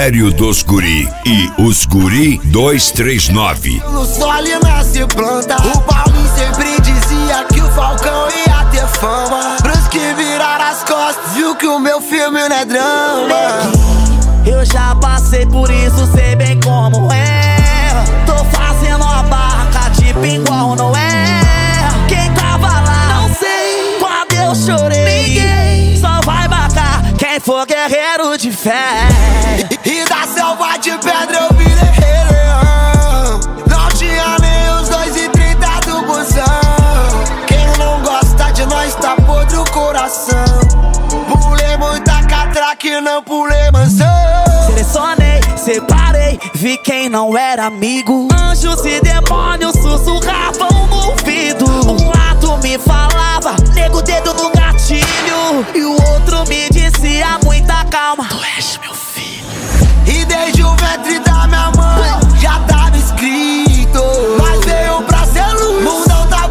Império dos Guri e os Guri 239. No sol nasce planta. O Paulinho sempre dizia que o Falcão ia ter fama. Pros que viraram as costas, viu que o meu filme não é drama. Eu já passei por isso, sei bem como é. Tô fazendo a barca tipo igual não é. Quem tava lá, não sei. Quando eu chorei, ninguém. Só vai marcar quem for guerreiro de fé. E da selva de pedra eu virei rei leão. Não tinha nem os 2,30 do busão. Quem não gosta de nós tá podre o coração. Pulei muita catraca e não pulei mansão. Selecionei, separei, vi quem não era amigo. Anjos e demônios sussurravam no ouvido. Um lado me falava, nego o dedo no gatilho. E o outro me dizia, muita calma, tu és meu filho. E desde o ventre da minha mãe já tava escrito. Nós veio pra ser luz, o mundão tá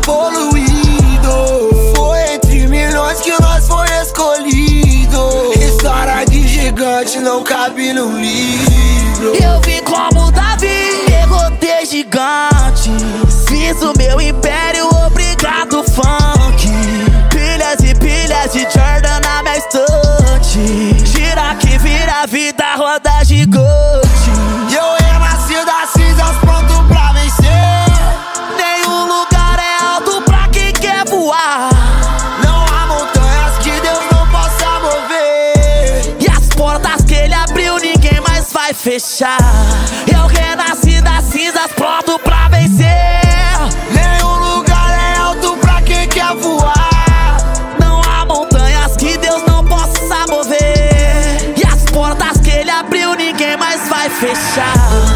poluído. Foi entre milhões que nós foi escolhido. História de gigante não cabe no livro. Eu vim como Davi, derrotei gigantes. Fiz o meu império, obrigado funk. Pilhas e pilhas de Jordan na minha estante. Gira que vira a vida, roda gigante. E eu renasci das cinzas pronto pra vencer. Nenhum lugar é alto pra quem quer voar. Não há montanhas que Deus não possa mover. E as portas que ele abriu ninguém mais vai fechar. Eu renasci das cinzas pronto pra vencer. Nenhum lugar é alto pra quem quer voar. Não há montanhas que Deus não possa mover. E as portas que ele abriu ninguém mais vai fechar.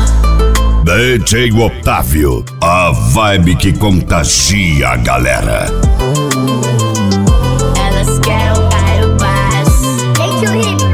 DJ Otávio, a vibe que contagia a galera. Elas querem o bairro baixo. Make you hip.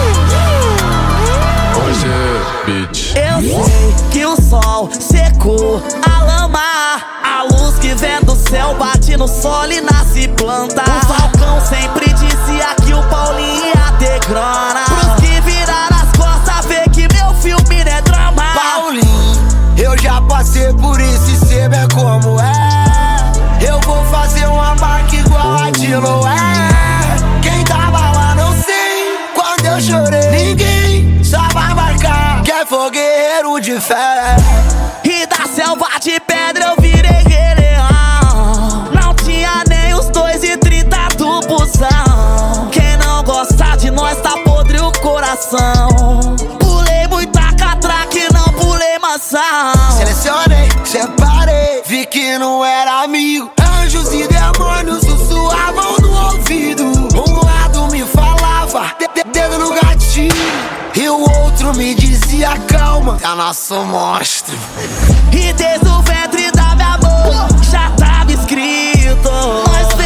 Eu sei que o sol secou a lama. A luz que vem do céu bate no solo e nasce planta. O Falcão sempre dizia que o Paulinho ia ter grana. Pros que viraram as costas, vê que meu filme não é drama. Paulinho, eu já passei por isso e sei bem como é. Eu vou fazer uma barca igual a de Noé. Quem tava lá não sei. Quando eu chorei, ninguém só vai marcar quem for guerreiro de fé. E da selva de pedra eu virei rei leão. Não tinha nem os 2,30 do busão. Quem não gosta de nós tá podre o coração. Pulei muita catraca e não pulei maçã. Selecionei, separei, vi que não era amigo. Anjos e demônios sussurravam no ouvido. Um lado me falava, dedo no gatilho. E o outro me dizia calma, é nosso monstro. E desde o ventre da minha mãe já tava escrito. Nós